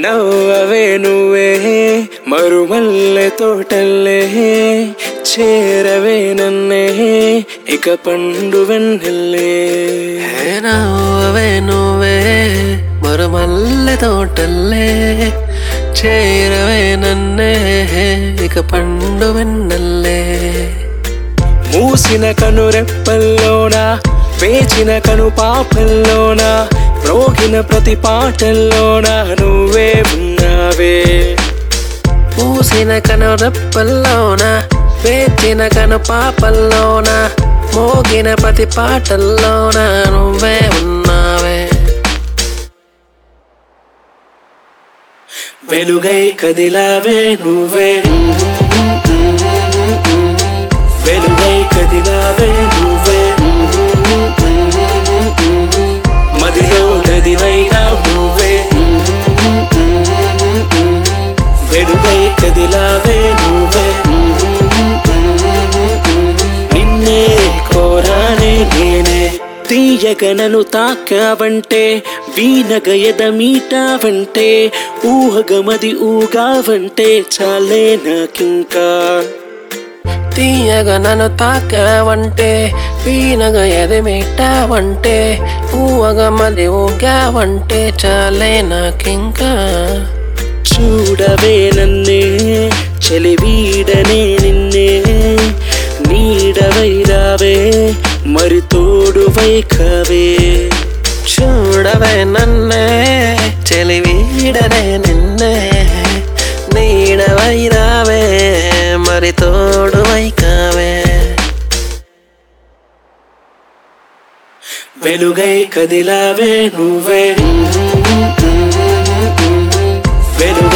నవ్వవే నువ్వే మరుమల్లె తోటల్లే చేరవే నన్నే ఇక పండు వెన్నెల్లే. నవ్వవే నువ్వే మరుమల్లె తోటల్లే చేరవే నన్నే ఇక పండు వెన్నెల్లే. మూసిన కను రెప్పల్లోన వేచిన కను పాపల్లోన రోగిన ప్రతి పాటల్లోన నువ్వే ఉన్నావే. పూసిన కను రెప్పల్లోన వేచిన కను పాపల్లోన మోగిన ప్రతి పాటల్లోన నువ్వే ఉన్నావే. వెలుగై కదిలావే నువ్వే వెలుగై కదిలావే నువ్వే మదిలో నదివైనా నువ్వే వెలుగై కదిలావే నువ్వే నిన్నే కోరానే నేనే. తీయగనను తాకావంటే వీనగ ఎదమీటావంటే ఊహగమది ఊగావంటే చాలే నాకింకా. తీయగా నన్ను తాకావంటే వీనగా ఎదమిట్టావంటే ఊవగా మది ఊగావంటే చాలే నాకింకా. చూడవే నన్నే చలివీడనే నిన్నే నీడవై రావే మరి తోడువై కావే. చూడవే నన్నే చెలివీడనే నిన్నే నీడవై రావే మరి తోడువై కావే. వెలుగై కదిలావే నువ్వే వెలుగై